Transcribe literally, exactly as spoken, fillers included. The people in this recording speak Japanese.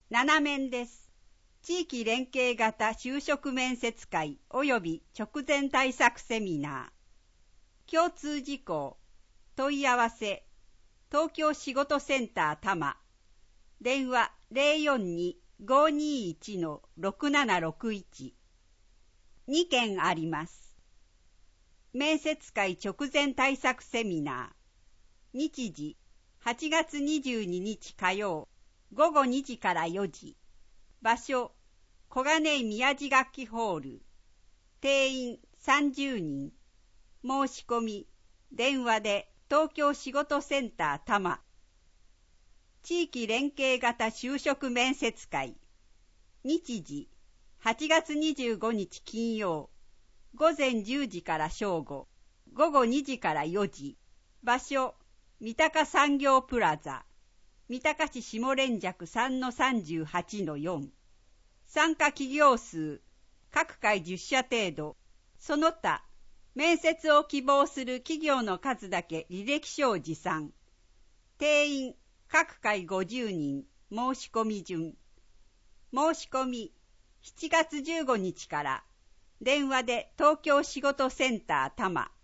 なな面です。地域連携型就職面接会及び直前対策セミナー。共通事項。問い合わせ。東京仕事センター多摩。電話 ゼロよんに ごーにーいち ろくななろくいち。に件あります。面接会直前対策セミナー。日時はちがつにじゅうににち火曜ごごにじからよじ。場所小金井宮地楽器ホール。定員さんじゅうにん。申し込み電話で東京仕事センター多摩。地域連携型就職面接会。日時はちがつにじゅうごにち金曜ごぜんじゅうじから正午ごごにじからよじ。場所三鷹産業プラザ。三鷹市下連雀 さんのさんじゅうはちのよん。参加企業数各回じゅっしゃ程度。その他面接を希望する企業の数だけ履歴書を持参。定員各回ごじゅうにん。申し込み順。申し込みしちがつじゅうごにちから電話で東京仕事センター多摩